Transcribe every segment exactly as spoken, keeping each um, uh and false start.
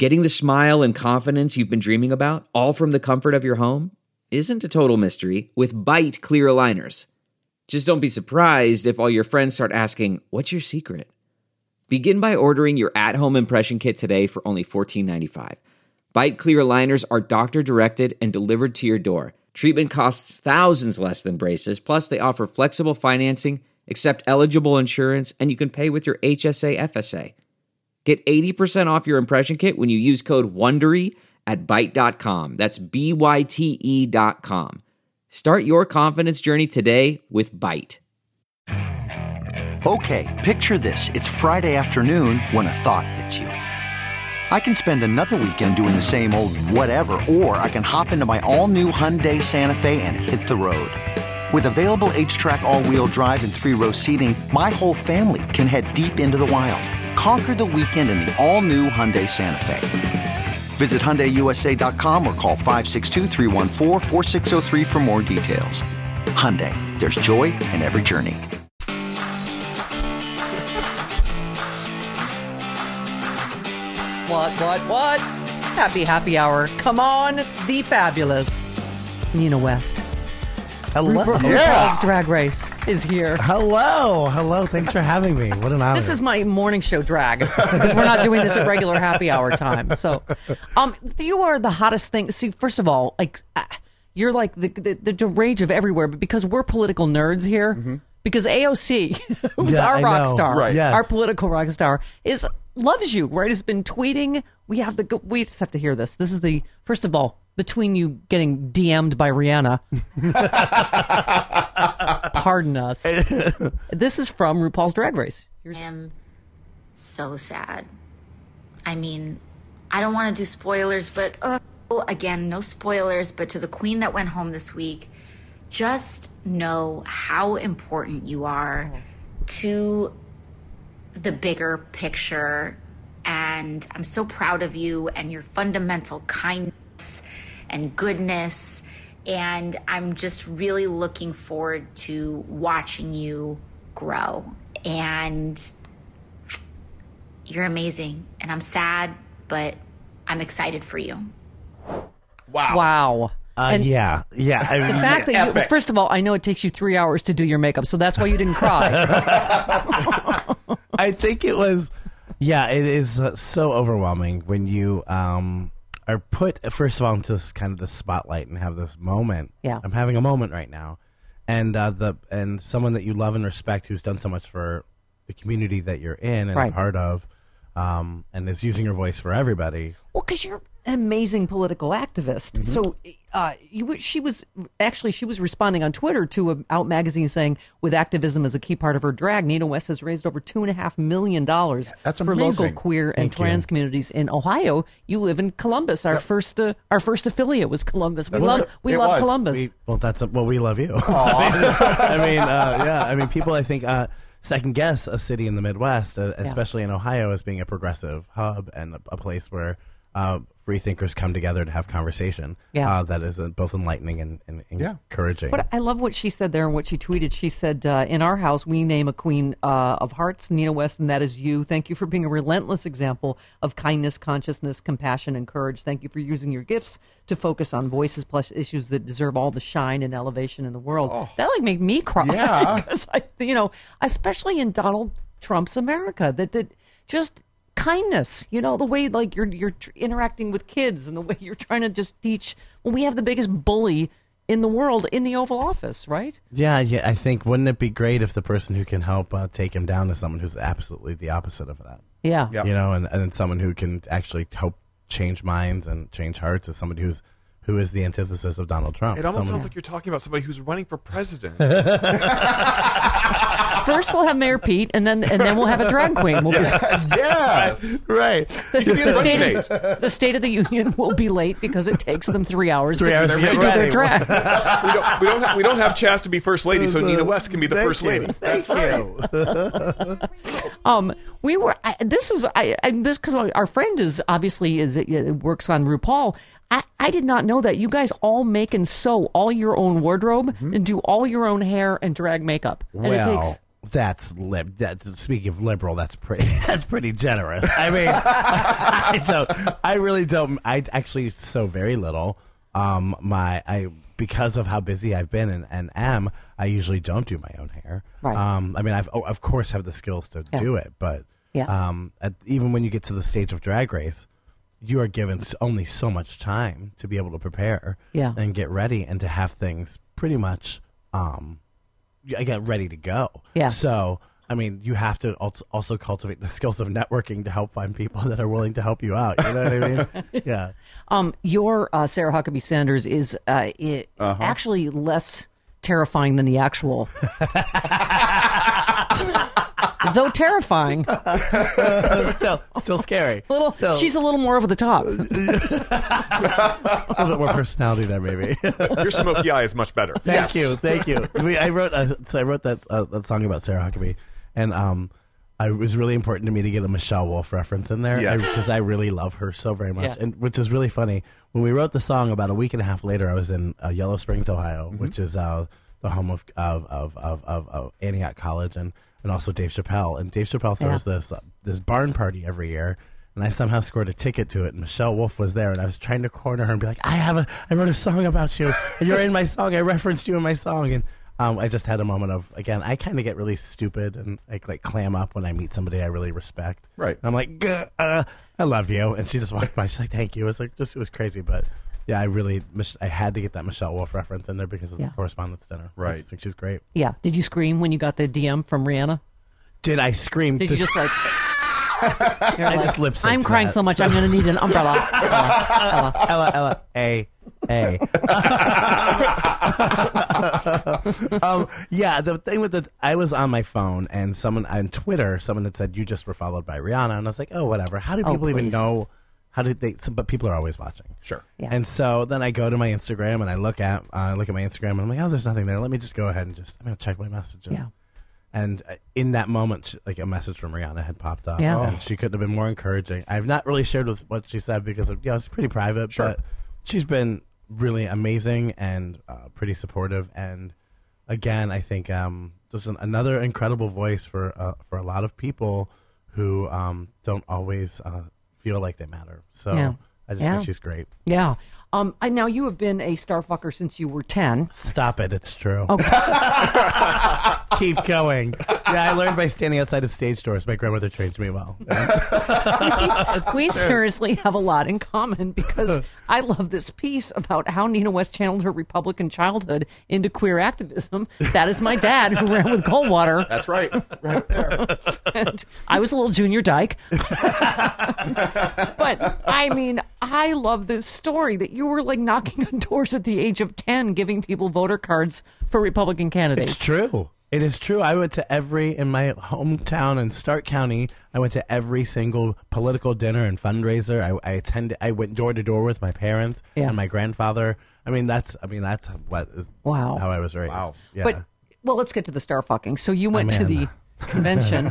Getting the smile and confidence you've been dreaming about, all from the comfort of your home, isn't a total mystery with Byte clear aligners. Just don't be surprised if all your friends start asking, "What's your secret?" Begin by ordering your at-home impression kit today for only fourteen ninety-five. Byte clear aligners are doctor-directed and delivered to your door. Treatment costs thousands less than braces, plus they offer flexible financing, accept eligible insurance, and you can pay with your H S A F S A. Get eighty percent off your impression kit when you use code WONDERY at byte dot com. That's B Y T E dot com. Start your confidence journey today with Byte. Okay, picture this. It's Friday afternoon when a thought hits you. I can spend another weekend doing the same old whatever, or I can hop into my all-new Hyundai Santa Fe and hit the road. With available H-Track all-wheel drive and three-row seating, my whole family can head deep into the wild. Conquer the weekend in the all-new Hyundai Santa Fe. Visit Hyundai U S A dot com or call five six two, three one four, four six zero three for more details. Hyundai, there's joy in every journey. What, what, what? Happy, happy hour. Come on, the fabulous Nina West. Hello. RuPaul's Yeah. Drag Race is here. Hello. Hello. Thanks for having me. What an honor. This is my morning show drag because we're not doing this at regular happy hour time. So, um, you are the hottest thing. See, first of all, like uh, you're like the, the the rage of everywhere, but because we're political nerds here, mm-hmm. because A O C, who's Yeah, our I rock know. star, Right. Yes. our political rock star, is loves you. Right? Has been tweeting. We have the. We just have to hear this. This is the first of all. Between you getting D M'd by Rihanna. Pardon us. This is from RuPaul's Drag Race. Here's- I am so sad. I mean, I don't want to do spoilers, but uh, again, no spoilers, but to the queen that went home this week, just know how important you are to the bigger picture. And I'm so proud of you and your fundamental kindness and goodness, and I'm just really looking forward to watching you grow. And you're amazing, and I'm sad, but I'm excited for you. Wow. Wow. Uh, And yeah. Yeah. I mean, the fact that you, Epic. first of all, I know it takes you three hours to do your makeup, so that's why you didn't cry. I think it was, yeah, it is uh, so overwhelming when you um, are put, first of all, into this kind of the spotlight and have this moment. Yeah. I'm having a moment right now. And uh, the and someone that you love and respect who's done so much for the community that you're in and Right. a part of, um, and is using your voice for everybody. Well, because you're an amazing political activist. Mm-hmm. So uh, you, were- she was actually she was responding on Twitter to a Out magazine saying, with activism as a key part of her drag, Nina West has raised over two and a half million dollars That's for amazing. local queer and Thank you. trans communities in Ohio. You live in Columbus. Our first uh, our first affiliate was Columbus. We That's love right. we It love was. Columbus. We, well, that's a, well, we love you. I mean, uh, yeah. I mean, people, I think, uh, second guess a city in the Midwest, uh, especially in Ohio, as being a progressive hub and a, a place where uh, free thinkers come together to have conversation. Yeah. Uh, that is uh, both enlightening and, and Yeah. encouraging. But I love what she said there and what she tweeted. She said, uh, in our house, we name a queen uh, of hearts, Nina West, and that is you. Thank you for being a relentless example of kindness, consciousness, compassion, and courage. Thank you for using your gifts to focus on voices plus issues that deserve all the shine and elevation in the world. That like made me cry. Yeah. Because I, you know, especially in Donald Trump's America, that that just kindness, you know, the way like you're you're tr- interacting with kids and the way you're trying to just teach. Well, we have the biggest bully in the world in the Oval Office, right? yeah, yeah, I think, wouldn't it be great if the person who can help uh, take him down is someone who's absolutely the opposite of that? Yeah. Yeah. You know, and, and someone who can actually help change minds and change hearts is somebody who's who is the antithesis of Donald Trump. It almost Someone- sounds like you're talking about somebody who's running for president. First we'll have Mayor Pete, and then and then we'll have a drag queen. We'll be, Yes. right. the, be a state running of, the State of the Union will be late because it takes them three hours, Three to, hours to to get do their ready. drag. we don't. We don't. Have, we don't have Chaz to be first lady, so Nina West can be the Thank first you. lady. Thank you. Um, we were. I, this is. I, I this because our friend is obviously is uh, works on RuPaul. I, I did not know that you guys all make and sew all your own wardrobe and do all your own hair and drag makeup. And it Well, takes That's lib. That, speaking of liberal, that's pretty. That's pretty generous. I mean, I don't. I really don't. I actually so very little. Um, my I because of how busy I've been and, and am. I usually don't do my own hair. Right. Um, I mean, I've oh, of course have the skills to Yeah. do it, but Yeah. um, at, even when you get to the stage of Drag Race, you are given s- only so much time to be able to prepare. Yeah. And get ready and to have things pretty much. Um, I get ready to go. Yeah. So, I mean, you have to also, also cultivate the skills of networking to help find people that are willing to help you out. You know what I mean? Yeah. Um, your uh, Sarah Huckabee Sanders is uh, it, actually less terrifying than the actual. Though terrifying, still, still scary. little. Still, She's a little more over the top. a little bit more personality there, maybe. Your smoky eye is much better. Thank you, thank you. We, I wrote, uh, so I wrote that uh, that song about Sarah Huckabee, and um, I, it was really important to me to get a Michelle Wolf reference in there Yes. because I really love her so very much, Yeah. and which is really funny. When we wrote the song, about a week and a half later, I was in uh, Yellow Springs, Ohio, Mm-hmm. which is uh, the home of of, of, of, of of Antioch College, and and also Dave Chappelle. And Dave Chappelle throws Yeah. this uh, this barn party every year. And I somehow scored a ticket to it, and Michelle Wolf was there, and I was trying to corner her and be like, I have a, I wrote a song about you, and you're in my song, I referenced you in my song, and um, I just had a moment of, again, I kind of get really stupid and like, like clam up when I meet somebody I really respect. Right. And I'm like, "Gah, uh, I love you, and she just walked by, she's like, thank you. It was like, just, it was crazy, but yeah, I really, Mich- I had to get that Michelle Wolf reference in there because of Yeah. the Correspondence Dinner. I Right. just think she's great. Yeah. Did you scream when you got the D M from Rihanna? Did I scream? Did to you just like? You're I like, just lip-synced I'm crying that, so much. so- I'm going to need an umbrella. Ella, Ella. Ella, Ella, A, A. um, yeah, the thing with the, I was on my phone and someone on Twitter, someone had said you just were followed by Rihanna, and I was like, oh, whatever. How do Oh, people even please. know? How did they? But people are always watching. Sure. Yeah. And so then I go to my Instagram and I look at uh, look at my Instagram and I'm like, oh, there's nothing there. Let me just go ahead and just I'm gonna check my messages. Yeah. And uh, in that moment, sh- like a message from Rihanna had popped up, Yeah. and she couldn't have been more encouraging. I've not really shared with what she said because of, you know, it's pretty private, Sure. but she's been really amazing and uh, pretty supportive. And again, I think um, there's an, another incredible voice for uh, for a lot of people who um, don't always uh, feel like they matter. So Yeah. I just Yeah. think she's great. Yeah. Um. I, now you have been a starfucker since you were ten. Stop it! It's true. Okay. Keep going. Yeah, I learned by standing outside of stage doors. My grandmother trained me well. We seriously have a lot in common because I love this piece about how Nina West channeled her Republican childhood into queer activism. That is my dad who ran with Goldwater. That's right. Right there. And I was a little junior dyke. But I mean, I love this story that you were like knocking on doors at the age of ten, giving people voter cards for Republican candidates. It's true. It is true. I went to every, in my hometown in Stark County, I went to every single political dinner and fundraiser. I, I attended, I went door to door with my parents Yeah. and my grandfather. I mean, that's, I mean, that's what is Wow. how I was raised. Wow. Yeah. But well, let's get to the star fucking. So you went to I'm the in. convention.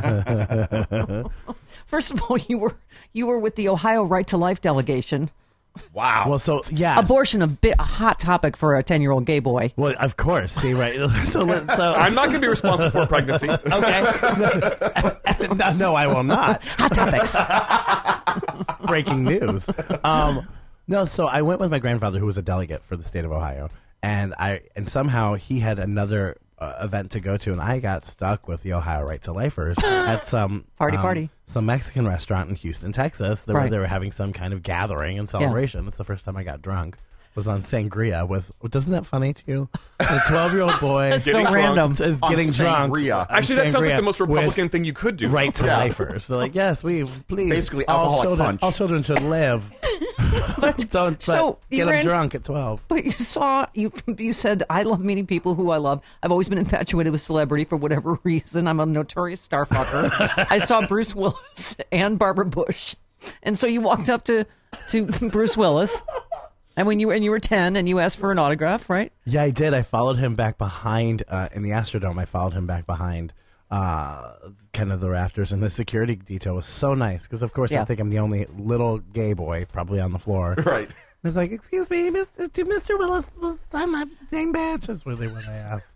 First of all, you were you were with the Ohio Right to Life delegation. Wow. well, so, yeah. Abortion, a bit a hot topic for a ten-year-old gay boy. Well, of course. See, right. So, let- so I'm not going to be responsible for pregnancy. okay. no, no, I will not. Hot topics. Breaking news. Um, no, so I went with my grandfather, who was a delegate for the state of Ohio, and I and somehow he had another uh, event to go to, and I got stuck with the Ohio Right to Lifers at some Party, um, party. some Mexican restaurant in Houston, Texas. They, were, Right. they were having some kind of gathering and celebration. It's the first time I got drunk. Was on sangria with. Doesn't that funny to you? A twelve-year-old boy That's so Getting drunk. random. is On getting drunk. sangria. on Actually, that sounds like sangria the most with Republican thing you could do. Right to Yeah. lifers. So like, yes, we please. Basically, all alcoholic children, punch. all children should live. Don't So, but you get them ran- drunk at twelve. But you saw you you said I love meeting people who I love. I've always been infatuated with celebrity for whatever reason. I'm a notorious starfucker. I saw Bruce Willis and Barbara Bush, and so you walked up to to Bruce Willis, and when you were and you were ten, and you asked for an autograph, right? Yeah, I did. I followed him back behind uh, in the Astrodome. I followed him back behind uh, kind of the rafters, and the security detail was so nice because, of course, Yeah. I think I'm the only little gay boy probably on the floor. Right. It's like, excuse me, Mister Mister Willis was on my name badge. That's really what I asked.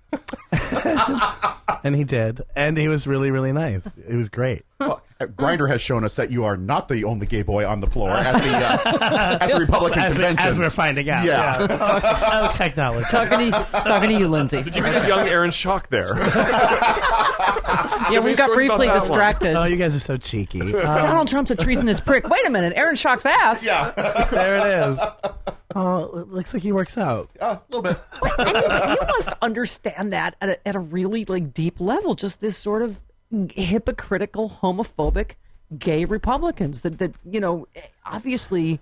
And he did. And he was really, really nice. It was great. Well, Grindr has shown us that you are not the only gay boy on the floor at the uh, at the Republican as, convention. As we're finding out. Yeah. yeah. Oh, technology. Talking to, talking to you, Lindsay. Did you meet a young Aaron Schock there? Yeah, we got briefly distracted. Oh, you guys are so cheeky. Um, Donald Trump's a treasonous prick. Wait a minute, Aaron Schock's ass. Yeah. There it is. Oh, it looks like he works out. Yeah, a little bit. I mean, you must understand that at a, at a really like deep level. Just this sort of hypocritical, homophobic, gay Republicans that that you know, obviously,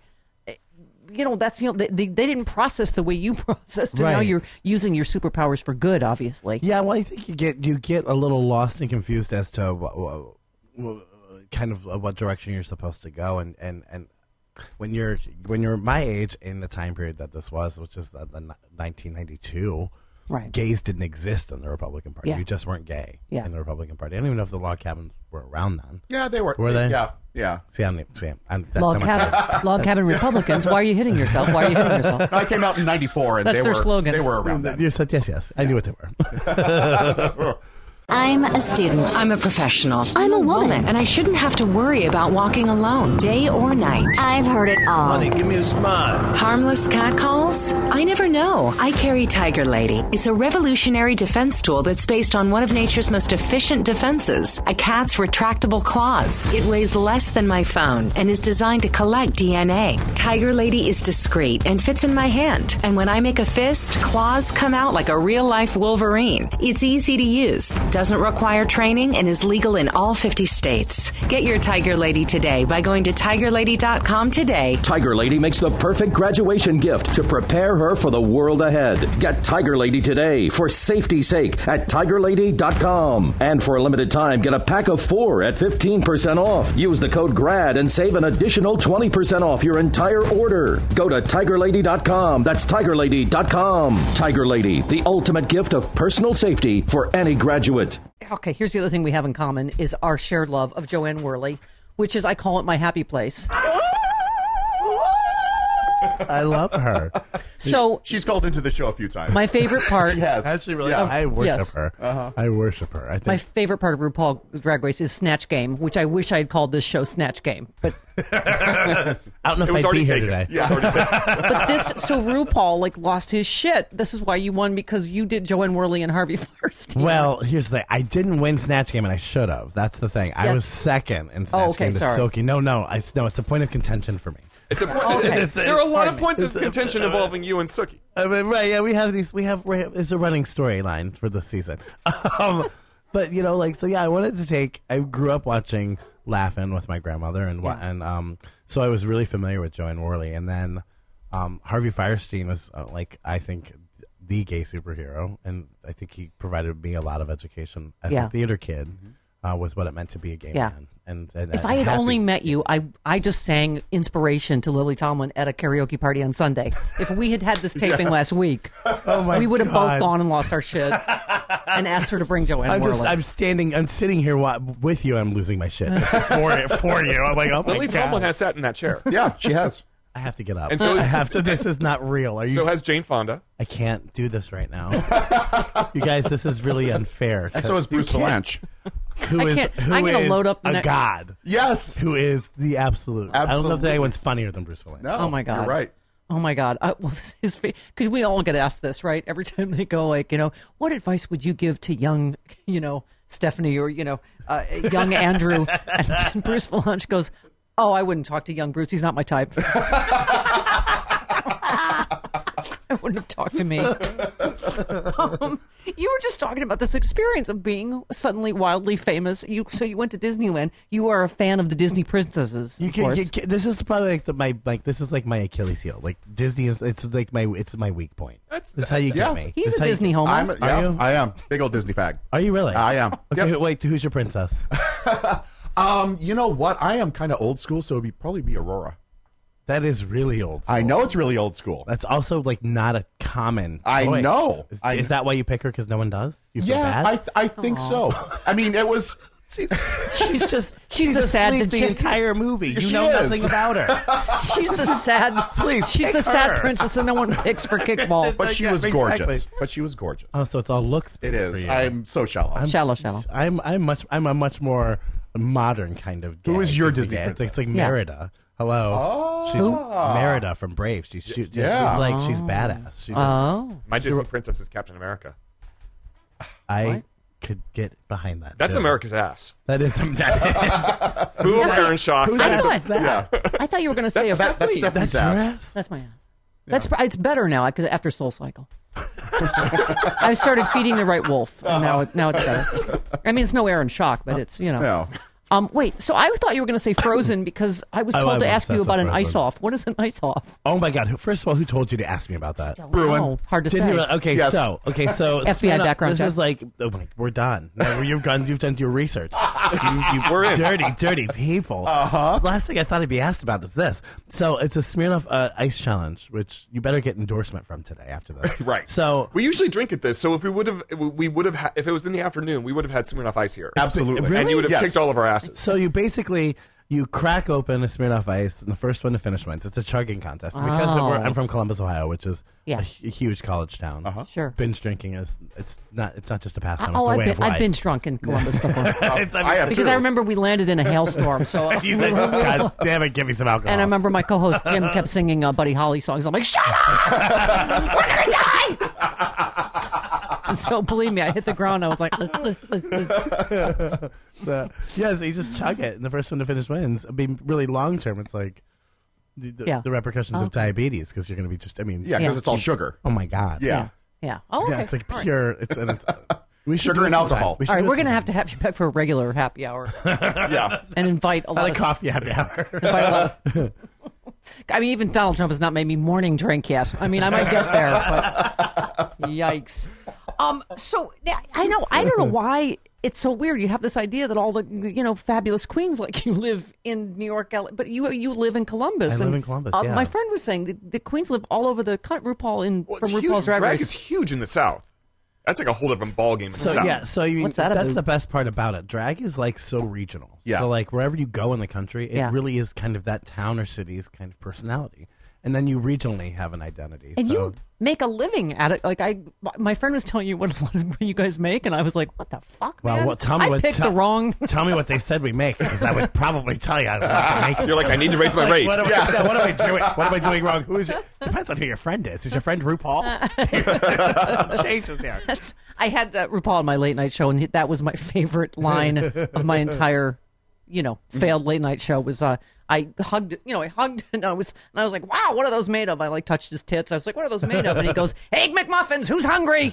you know, that's you know they they, they didn't process the way you processed, and right. now you're using your superpowers for good. Obviously, yeah. Well, I think you get you get a little lost and confused as to what, what, what, kind of what direction you're supposed to go, and and and. When you're when you're my age in the time period that this was, which is the, the nineteen ninety-two, right. gays didn't exist in the Republican Party. Yeah. You just weren't gay yeah. in the Republican Party. I don't even know if the log cabins were around then. Yeah, they were. Were they? Yeah, yeah. See, I'm, see, I'm, that's log cabin, log cabin Republicans. Why are you hitting yourself? Why are you hitting yourself? No, I came out in ninety-four, and That's they their were slogan. they were around then. You said yes, yes. I knew what they were. I'm a student. I'm a professional. I'm a woman. And I shouldn't have to worry about walking alone, day or night. I've heard it all. Honey, give me a smile. Harmless catcalls? I never know. I carry Tiger Lady. It's a revolutionary defense tool that's based on one of nature's most efficient defenses, a cat's retractable claws. It weighs less than my phone and is designed to collect D N A. Tiger Lady is discreet and fits in my hand. And when I make a fist, claws come out like a real-life Wolverine. It's easy to use, doesn't require training, and is legal in all fifty states. Get your Tiger Lady today by going to tiger lady dot com today. Tiger Lady makes the perfect graduation gift to prepare her for the world ahead. Get Tiger Lady today for safety's sake at tiger lady dot com. And for a limited time, get a pack of four at fifteen percent off. Use the code GRAD and save an additional twenty percent off your entire order. Go to tiger lady dot com. That's tiger lady dot com. Tiger Lady, the ultimate gift of personal safety for any graduate. Okay, here's the other thing we have in common is our shared love of Joanne Worley, which is, I call it my happy place. I love her. So she's called into the show a few times. My favorite part. She has. Actually, really, Yeah. I worship Yes. her. Uh-huh. I worship her. I think. My favorite part of RuPaul's Drag Race is Snatch Game, which I wish I had called this show Snatch Game. But I don't know It if was I'd already be here taken. today. Yeah, it was already taken. but this so RuPaul like lost his shit. This is why you won, because you did Joanne Worley and Harvey Firestein. Well, here's the thing. I didn't win Snatch Game, and I should have. That's the thing. I Yes. was second in Snatch Oh, okay, Game to sorry. Silky. No, no, I, no. It's a point of contention for me. It's a, Okay. it- there are a lot of Pardon me. points of It's a- contention involving you and Sookie. I mean, right? Yeah, we have these. We have. we have- It's a running storyline for this season. Um, but you know, like, so yeah, I wanted to take. I grew up watching Laugh-In with my grandmother, and wa- Yeah. and um, so I was really familiar with Joanne Worley, and then um, Harvey Firestein was uh, like, I think, the gay superhero, and I think he provided me a lot of education as Yeah. a theater kid. Uh, with what it meant to be a gay Yeah. man, and, and If I'm I had happy. only met you, I I just sang Inspiration to Lily Tomlin at a karaoke party on Sunday. If we had had this taping last week, oh my we would have God. both gone and lost our shit and asked her to bring Joanne I'm Worley. just, I'm standing, I'm sitting here wa- with you. I'm losing my shit just for for you. I'm like, oh my Lily God. Tomlin has sat in that chair. Yeah, she has. I have to get up. And so- I have to. This is not real. Are you? So has Jane Fonda. I can't do this right now. You guys, this is really unfair. And so is Bruce You can't- Valanche. Who I is? can't- who I'm gonna is load up a ne- god? Yes. Who is the absolute? I don't know if Absolutely. anyone's funnier than Bruce Valanche. No. Oh, my God. You're right. Oh my God! I, what was his because we all get asked this, right? Every time they go, like, you know, what advice would you give to young, you know, Stephanie or you know, uh, young Andrew? And Bruce Valanche goes, "Oh, I wouldn't talk to young Bruce. He's not my type. I wouldn't have talked to me." Um, you were just talking about this experience of being suddenly wildly famous. You so you went to Disneyland. You are a fan of the Disney princesses. You of can, course. you can- this is probably like the, my like this is like my Achilles heel. Like Disney is it's like my it's my weak point. That's- this is how you yeah. get me. He's This is a how you Disney get- homo. I'm, Are yeah, you? I am. Big old Disney fag. Are you really? I am. Okay, Yep. wait. Who's your princess? Um, you know what? I am kind of old school, so it'd be, probably be Aurora. That is really old school. I know it's really old school. That's also like not a common. I choice. know. Is, I- is that why you pick her? Because no one does? You feel Yeah, bad? I th- I think so. I mean, it was She's, she's just She's she's the sad asleep the degen- entire movie. You She know is. nothing about her. She's the sad. Please, she's pick the sad her. princess that no one picks for kickball. But she Yeah, was exactly. gorgeous. But she was gorgeous. Oh, so it's all looks. It is. For you. I'm so shallow. I'm Shallow, shallow. I'm I'm much I'm a much more modern kind of. Gay. Who is your Disney Disney gay. It's, like- it's like Yeah. Merida. Hello. Oh. She's Merida from Brave. She's she, Yeah. she's like she's badass. She just, Oh, My Disney princess is Captain America. I could get behind that. That's too. America's ass. That is that is. Who of Aaron Shaw? Whose I ass thought- is that? Yeah. I thought you were going to say That's about. Stephanie's. That's Stephanie's That's your ass. ass. That's my ass. That's it's better now because after Soul Cycle, I started feeding the right wolf, and now it, now it's better. I mean, it's no Aaron Shock, but it's you know. No. Um, wait, so I thought you were going to say Frozen because I was Oh, told I'm to ask you obsessed about with an ice Frozen. off. What is an ice off? Oh my God! First of all, who told you to ask me about that? Bruin. Wow, hard to Did say. he really? Okay, Yes. so okay, so F B I Smirnoff- background This check. is like, oh my, we're done. No, you've gone. You've done your research. You, you We're in. dirty, dirty people. Uh-huh. Last thing I thought I'd be asked about is this. So it's a Smirnoff uh, Ice Challenge, which you better get endorsement from today after this. Right. So We usually drink at this, so if we would have, we would have, ha- if it was in the afternoon, we would have had Smirnoff Ice here. Absolutely. Really? And you would have Yes. kicked all of our asses. So you basically you crack open a Smirnoff Ice, and the first one to finish wins. It's a chugging contest. And because Oh. we're, I'm from Columbus, Ohio, which is Yeah. a, hu- huge college town. Uh-huh. Sure. Binge drinking is it's not it's not just a pastime. Oh, it's a I've way been, of life. I've been drunk in Columbus before. It's- I mean, I have Because too. I remember we landed in a hailstorm, so He's like, God damn it, give me some alcohol. and I remember my co-host Jim kept singing uh, Buddy Holly songs. I'm like, shut up! We're gonna die! And so believe me, I hit the ground. I was like, the, yeah, so you just chug it, and the first one to finish wins. I mean, really long term, it's like the, the, Yeah. the repercussions of diabetes because you're going to be just. I mean, Yeah, because Yeah. it's all sugar. Oh my God. Yeah. yeah. Oh, okay. Yeah, it's like All right. pure. It's, and it's we should Sugar do it and sometime. alcohol. We should All right, do it we're going to sometime. have to have you back for a regular happy hour Yeah. and invite a lot Not a of coffee happy hour. invite a lot of- I mean, even Donald Trump has not made me morning drink yet. I mean, I might get there, but yikes. Um. So yeah, I know. I don't know why it's so weird. You have this idea that all the you know fabulous queens like you live in New York, L A, but you you live in Columbus. I live and, in Columbus, uh, yeah. My friend was saying the, the queens live all over the country. RuPaul in Well, from it's RuPaul's huge. Drag Drag Race. is huge in the South. That's like a whole different ballgame in So the South. yeah, so you, What's that that's about? the best part about it. Drag is like so regional. Yeah. So like wherever you go in the country, it Yeah. really is kind of that town or city's kind of personality, and then you regionally have an identity. And so, you make a living at it. Like I, my friend was telling you what, what you guys make, and I was like, "What the fuck, well, man?" what, tell me I what picked tell- the wrong. Tell me what they said we make because I would probably tell you what to make. You're like, I need to raise my Like, rate. What am, I, yeah, what am I doing? What am I doing wrong? Who is your, depends on who your friend is. Is your friend RuPaul? Changes there. That's I had uh, RuPaul on my late night show, and he- that was my favorite line of my entire, you know, failed late night show. Was uh, I hugged, you know, I hugged, and I was, and I was like, "Wow, what are those made of?" I like touched his tits. I was like, "What are those made of?" And he goes, "Egg McMuffins. Who's hungry?"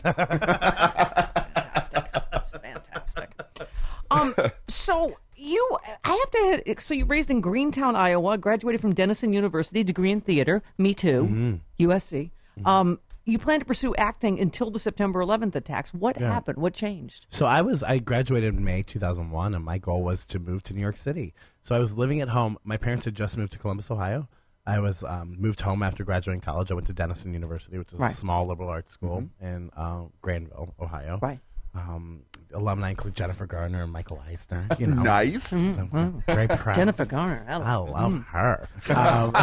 Fantastic, It's fantastic. Um, so you, I have to. So you raised in Greentown, Iowa, graduated from Denison University, degree in theater. Me too, U S C. Um. You plan to pursue acting until the September eleventh attacks. What happened? What changed? So I was I graduated in May two thousand one, and my goal was to move to New York City. So I was living at home. My parents had just moved to Columbus, Ohio. I was um, moved home after graduating college. I went to Denison University, which is Right. a small liberal arts school in uh, Granville, Ohio. Right. Um, alumni include Jennifer Garner and Michael Eisner. You know, Nice. So I'm very proud. Jennifer Garner. I I love mm. her. Um,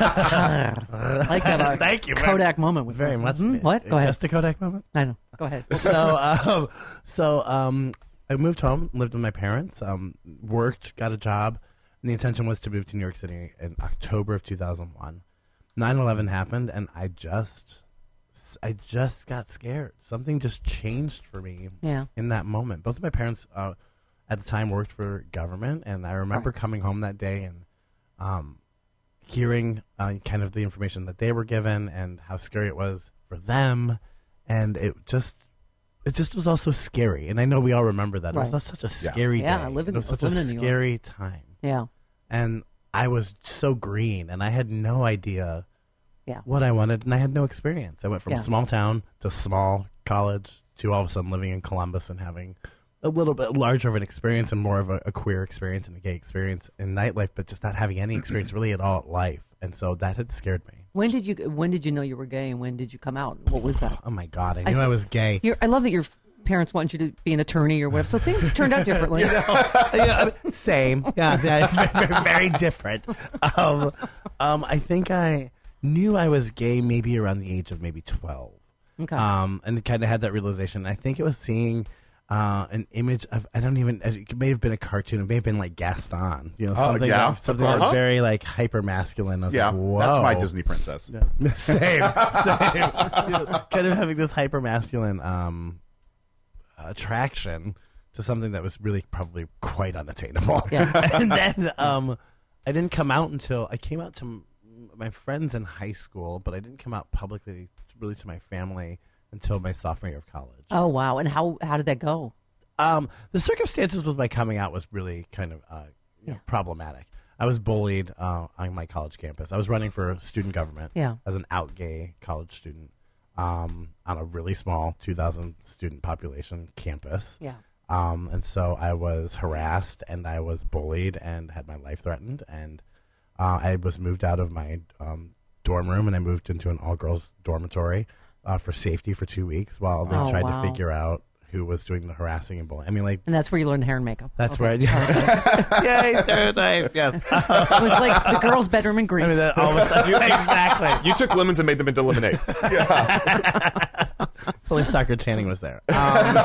like that uh, Thank you. Kodak moment with very her. much. Mhm. What? Go ahead. Just a Kodak moment. I know. Go ahead. so um, so um, I moved home, lived with my parents, um, worked, got a job, and the intention was to move to New York City in October of two thousand one. nine eleven happened, and I just, I just got scared. Something just changed for me Yeah. in that moment. Both of my parents uh, at the time worked for government, and I remember Right. coming home that day and um, hearing uh, kind of the information that they were given and how scary it was for them. And it just, it just was also scary. And I know we all remember that. It Right. was such a scary Yeah, day. I live in- it was I was such a living in New York. scary time. Yeah. And I was so green, and I had no idea Yeah. what I wanted, and I had no experience. I went from Yeah. small town to small college to all of a sudden living in Columbus and having a little bit larger of an experience and more of a, a queer experience and a gay experience in nightlife, but just not having any experience really at all at life. And so that had scared me. When did you When did you know you were gay, and when did you come out? What was that? Oh my God, I knew I, was gay. You're, I love that you're parents want you to be an attorney or whatever. So things turned out differently. You know, yeah, I mean, same. Yeah, yeah very, very different. Um, um, I think I knew I was gay maybe around the age of maybe twelve. Okay. Um, and kind of had that realization. I think it was seeing uh, an image of, I don't even, it may have been a cartoon. It may have been like Gaston. You know, Oh, something, yeah, that, something that was very like hyper masculine. I was Yeah, like, whoa. that's my Disney princess. Yeah. Same. Same. You know, kind of having this hyper masculine um, attraction to something that was really probably quite unattainable. Yeah. And then um, I didn't come out until I came out to m- my friends in high school, but I didn't come out publicly, really to my family until my sophomore year of college. Oh, wow. And how, how did that go? Um, the circumstances with my coming out was really kind of uh, you know, Yeah. problematic. I was bullied uh, on my college campus. I was running for student government Yeah. as an out gay college student um, on a really small two thousand student population campus. Yeah. Um, and so I was harassed and I was bullied and had my life threatened. And uh, I was moved out of my um, dorm room and I moved into an all-girls dormitory uh, for safety for two weeks while they Oh, tried wow. to figure out who was doing the harassing and bullying. I mean, like, And that's where you learned hair and makeup. that's Okay. where I, yay, stereotypes, yes. It was like the girls' bedroom in Greece. I mean, that all of a sudden, exactly. You took lemons and made them into lemonade. Police Doctor Channing was there. Um,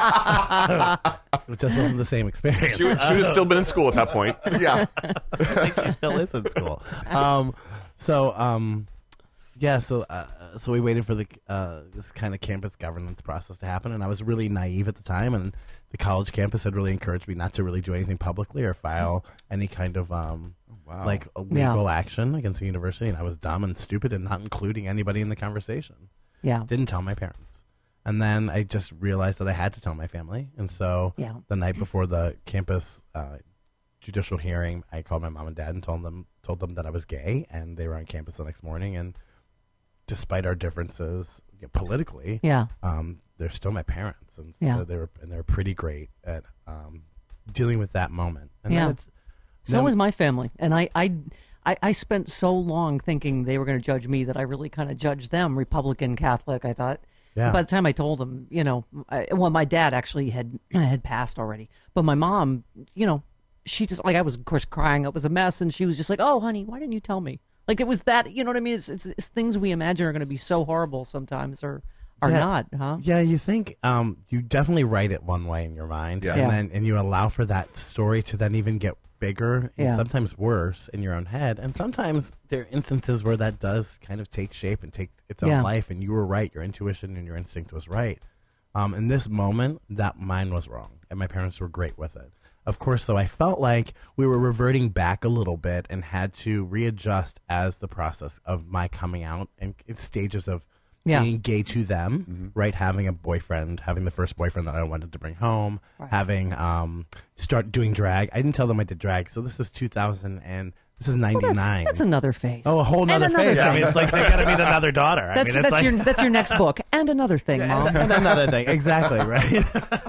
it just wasn't the same experience. She would, she would have still been in school at that point. Yeah. I think she still is in school. Um, so, um, yeah, so uh, so we waited for the uh, this kind of campus governance process to happen, and I was really naive at the time, and the college campus had really encouraged me not to really do anything publicly or file any kind of um, Wow. like a legal action against the university, and I was dumb and stupid and not including anybody in the conversation. Yeah. Didn't tell my parents. And then I just realized that I had to tell my family. And so Yeah. the night before the campus uh, judicial hearing, I called my mom and dad and told them told them that I was gay, and they were on campus the next morning. And despite our differences you know, politically, Yeah. um, they're still my parents, and so Yeah. they were and they're pretty great at um, dealing with that moment. And Yeah. then it's, So then- was my family, and I, I, I, I spent so long thinking they were going to judge me that I really kind of judged them, Republican, Catholic. I thought. Yeah. By the time I told them, you know, I, well, my dad actually had had passed already, but my mom, you know, she just like I was, of course, crying. It was a mess, and she was just like, "Oh, honey, why didn't you tell me?" Like it was that, you know what I mean? It's, it's, it's things we imagine are going to be so horrible sometimes, or are Yeah. not, huh? Yeah, you think um, you definitely write it one way in your mind, Yeah. and Yeah. then and you allow for that story to then even get bigger and Yeah. sometimes worse in your own head. And sometimes there are instances where that does kind of take shape and take its own Yeah. life. And you were right; your intuition and your instinct was right. Um, in this moment, that mine was wrong, and my parents were great with it. Of course, though, I felt like we were reverting back a little bit and had to readjust as the process of my coming out and in stages of Yeah. being gay to them, right? Having a boyfriend, having the first boyfriend that I wanted to bring home, having um, start doing drag. I didn't tell them I did drag, so this is two thousand and this is Well, ninety-nine. that's, that's another phase. Oh, a whole And nother another phase. I thing. mean, it's like they got to meet another daughter. I That's mean, it's that's like, your that's your next book, and another thing, Mom. and, and another thing, exactly, right?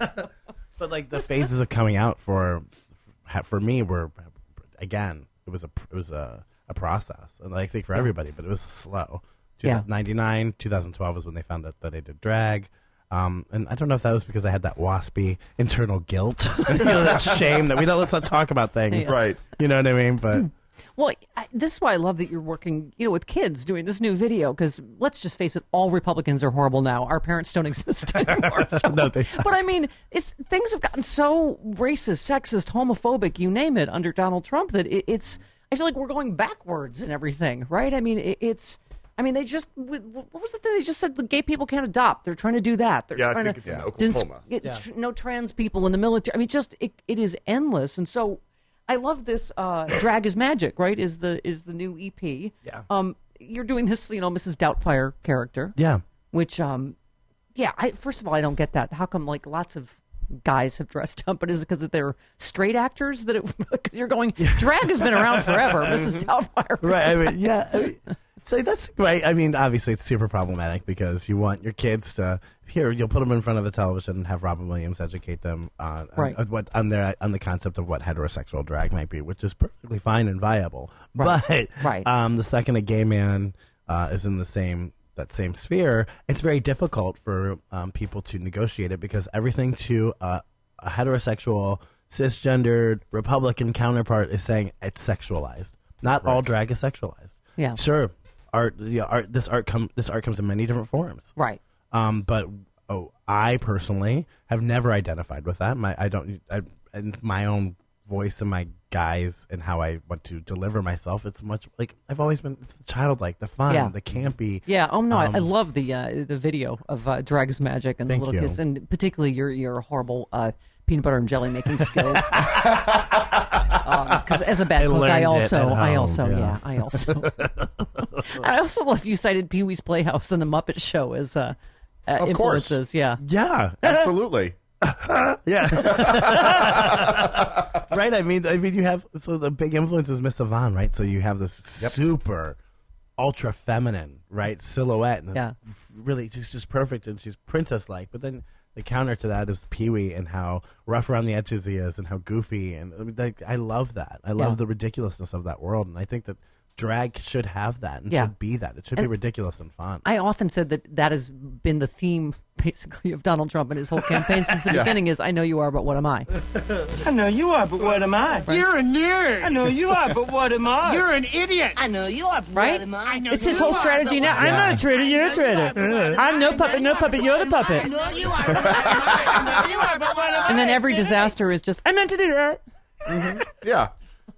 But like the phases of coming out for for me were again, it was a it was a, a process, and I think for everybody, but it was slow. Yeah. ninety-nine, twenty twelve was when they found out that I did drag. Um, and I don't know if that was because I had that waspy internal guilt, you know, that shame that we don't let's not talk about things, Yeah. Right. You know what I mean? But Well, I, this is why I love that you're working, you know, with kids doing this new video. Because let's just face it, all Republicans are horrible now. Our parents don't exist anymore. So. No, they- But I mean, it's things have gotten so racist, sexist, homophobic, you name it, under Donald Trump that it, it's. I feel like we're going backwards and everything, right? I mean, it, it's. I mean, they just what was it that they just said? The gay people can't adopt. They're trying to do that. They're Yeah, I trying think to it's in dins- Oklahoma. get tr- no trans people in the military. I mean, just it, it is endless. And so, I love this. Uh, Drag is Magic, right? Is the is the new E P? Yeah. Um, you're doing this, you know, Missus Doubtfire character. yeah, Which, um, yeah. I first of all, I don't get that. How come like lots of guys have dressed up? But is it because they're straight actors that it, you're going? Drag has been around forever, Missus Doubtfire. right. I mean, yeah. I mean, so that's right. I mean, obviously, it's super problematic because you want your kids to here. You'll put them in front of a television and have Robin Williams educate them on, Right. on what on their on the concept of what heterosexual drag might be, which is perfectly fine and viable. Right. But Right. Um, the second a gay man uh, is in the same that same sphere, it's very difficult for um, people to negotiate it because everything to uh, a heterosexual, cisgendered Republican counterpart is saying it's sexualized. Not right. all drag is sexualized. Yeah, sure. Art, yeah, art. This art come. This art comes in many different forms. Right. Um, but oh, I personally have never identified with that. My, I don't. I, and my own voice and my guise and how I want to deliver myself. It's much like I've always been childlike, the fun, yeah. the campy. Yeah. Oh no, um, I, I love the uh, the video of uh, Drag's Magic and the little you. kids, and particularly your your horrible uh, peanut butter and jelly making skills. Because um, as a bad I cook, I also, home, I also, yeah, yeah I also, I also love you cited Pee Wee's Playhouse and the Muppet Show as uh, uh, of influences. Course. Yeah. Yeah. Absolutely. Yeah. Right. I mean, I mean, you have so the big influence is Miss Savant, right? So you have this yep. super, ultra feminine, right, silhouette, and yeah. really just just perfect, and she's princess like. But then the counter to that is Pee Wee and how rough around the edges he is, and how goofy, and I mean, like, I love that. I love yeah. the ridiculousness of that world, and I think that drag should have that and yeah. should be that. It should and be ridiculous and fun. I often said that that has been the theme, basically, of Donald Trump and his whole campaign since the yeah. beginning is, I know you are, but what am I? I know you are, but what am I? Right? You're a nerd. I know you are, but what am I? You're an idiot. I know you are, but right? what am I? I know it's his whole strategy now. I'm not a traitor, you're a traitor. I'm no puppet, no puppet, you're the puppet. I know you are, but what am I? I know you are, but what am I? And then every disaster is just, I meant to do that. Mm-hmm. Yeah.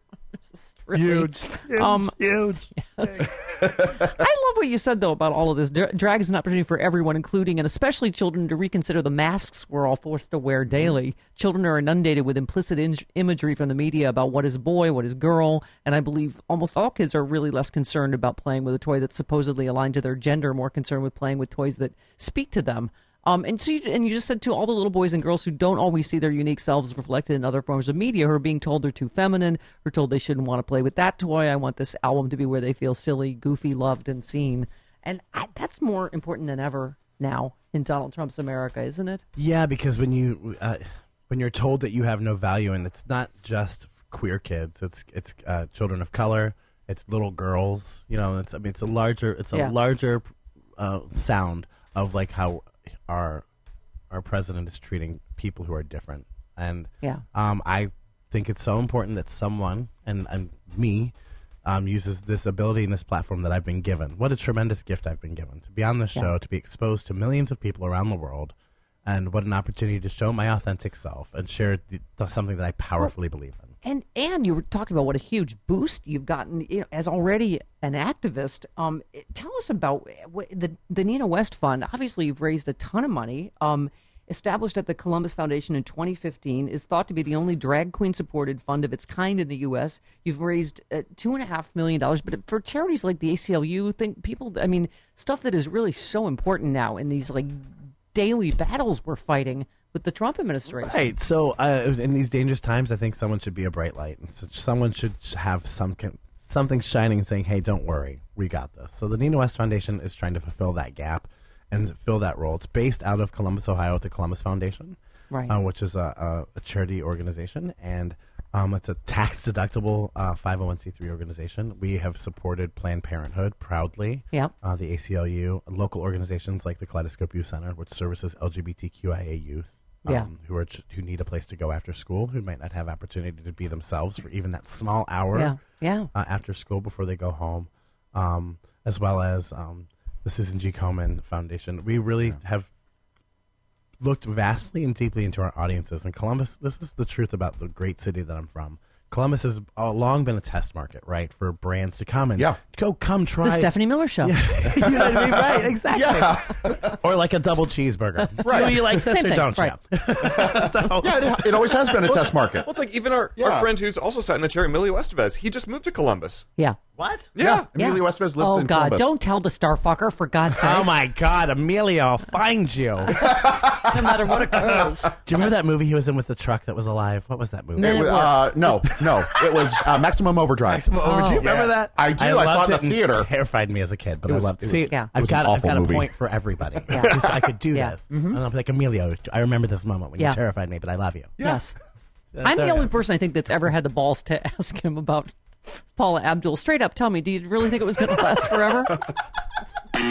Really, huge, huge, um, huge. Yes. I love what you said, though, about all of this. Dra- drag is an opportunity for everyone, including and especially children, to reconsider the masks we're all forced to wear daily. Mm-hmm. Children are inundated with implicit in- imagery from the media about what is boy, what is girl, and I believe almost all kids are really less concerned about playing with a toy that's supposedly aligned to their gender, more concerned with playing with toys that speak to them. Um, and so, you, and you just said to all the little boys and girls who don't always see their unique selves reflected in other forms of media, who are being told they're too feminine, or told they shouldn't want to play with that toy. I want this album to be where they feel silly, goofy, loved, and seen. And I, that's more important than ever now in Donald Trump's America, isn't it? Yeah, because when you uh, when you're told that you have no value, and it's not just queer kids, it's it's uh, children of color, it's little girls. You know, it's I mean, it's a larger it's a yeah. larger uh, sound of like how our our president is treating people who are different, and yeah. um, I think it's so important that someone and, and me um, uses this ability and this platform that I've been given. What a tremendous gift I've been given to be on this yeah. show, to be exposed to millions of people around the world, and what an opportunity to show my authentic self and share the, the, something that I powerfully well, believe in. And and you were talking about what a huge boost you've gotten, you know, as already an activist. Um, tell us about the the Nina West Fund. Obviously, you've raised a ton of money. Um, established at the Columbus Foundation in twenty fifteen, is thought to be the only drag queen supported fund of its kind in the U S. You've raised uh, two and a half million dollars, but for charities like the A C L U, think people. I mean, stuff that is really so important now in these like daily battles we're fighting with the Trump administration. Right. So uh, in these dangerous times, I think someone should be a bright light. And so someone should have some something shining and saying, hey, don't worry, we got this. So the Nina West Foundation is trying to fulfill that gap and fill that role. It's based out of Columbus, Ohio at the Columbus Foundation, right. uh, which is a, a, a charity organization. And um, it's a tax-deductible uh, five oh one c three organization. We have supported Planned Parenthood proudly, yep. uh, the A C L U, local organizations like the Kaleidoscope Youth Center, which services L G B T Q I A youth. Um, yeah. who are who need a place to go after school, who might not have opportunity to be themselves for even that small hour yeah. Yeah. Uh, after school before they go home, um, as well as um, the Susan G. Komen Foundation. We really yeah. have looked vastly and deeply into our audiences. And Columbus, this is the truth about the great city that I'm from. Columbus has uh, long been a test market, right, for brands to come and yeah. go, come try. The Stephanie Miller Show. Yeah. You know what I mean? Right, exactly. Yeah. Or like a double cheeseburger. Right. Do you like this Same or thing. don't right. you? So, yeah, it, it always has been a test market. Well, it's like even our, yeah. our friend who's also sat in the chair, Emilio Estevez, he just moved to Columbus. Yeah. What? Yeah. yeah. Emilio Estevez lives oh, in God. Columbus. Don't tell the starfucker, for God's sake. Oh, my God. Emilio, I'll find you. No matter what occurs. Do you remember that movie he was in with the truck that was alive? What was that movie? Men It was, at Work. uh, no, no. It was uh, Maximum Overdrive. Maximum Overdrive. Oh. Do you remember Yeah. that? I do. I saw loved it in the and theater. Terrified me as a kid, but It I was- loved it it. was- See, Yeah. I've was an got, I've awful got a movie. point for everybody. Yeah. Just- I could do Yeah. this. Mm-hmm. And I'm like, Emilio, I remember this moment when Yeah. you terrified me, but I love you. Yes. Uh, I'm the there- only person I think that's ever had the balls to ask him about Paula Abdul. Straight up, tell me, do you really think it was going to last forever?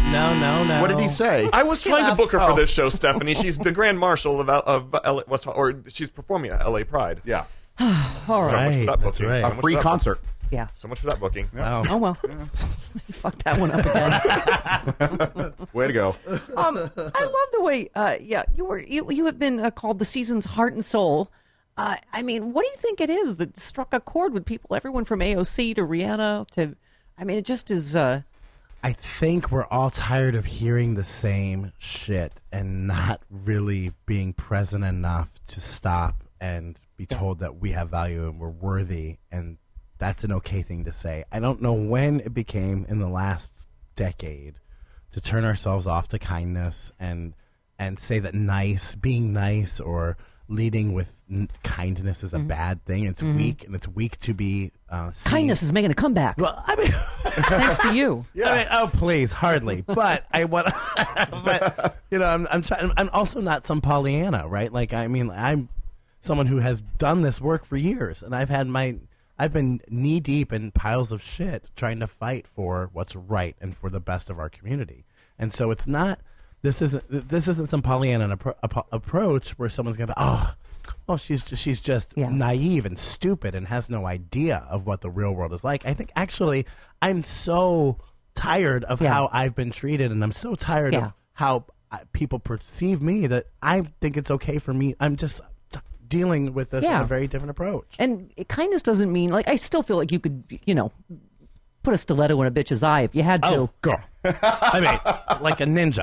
No, no, no. What did he say? I was trying to book her for Oh. this show, Stephanie. She's the Grand Marshal of, L- of L A, West, or she's performing at L A Pride. Yeah. All So right. much for that booking. right. So A much free for that concert. Yeah. So much for that booking. Wow. Oh, well. You fucked that one up again. Way to go. um, I love the way, uh, yeah, you were you, you have been uh, called the season's heart and soul. Uh, I mean, what do you think it is that struck a chord with people? Everyone from A O C to Rihanna to, I mean, it just is. Uh, I think we're all tired of hearing the same shit and not really being present enough to stop and be told that we have value and we're worthy, and that's an okay thing to say. I don't know when it became in the last decade to turn ourselves off to kindness and and say that nice, being nice or leading with n- kindness is a bad thing. It's Mhm. weak, and it's weak to be uh, seen. kindness is making a comeback. Well, I mean, thanks to you. I mean, oh please, hardly. But I want, but you know, I'm I'm trying. I'm also not some Pollyanna, right? Like, I mean, I'm someone who has done this work for years, and I've had my, I've been knee deep in piles of shit trying to fight for what's right and for the best of our community. And so it's not. This isn't this isn't some Pollyanna appro- appro- approach where someone's gonna be, oh, well, she's just, she's just Yeah. naive and stupid and has no idea of what the real world is like. I think actually I'm so tired of Yeah. how I've been treated, and I'm so tired Yeah. of how uh, people perceive me that I think it's okay for me. I'm just t- dealing with this in Yeah. a very different approach. And it kindness doesn't mean, like, I still feel like you could, you know, put a stiletto in a bitch's eye if you had to. Oh, girl. I mean, like a ninja.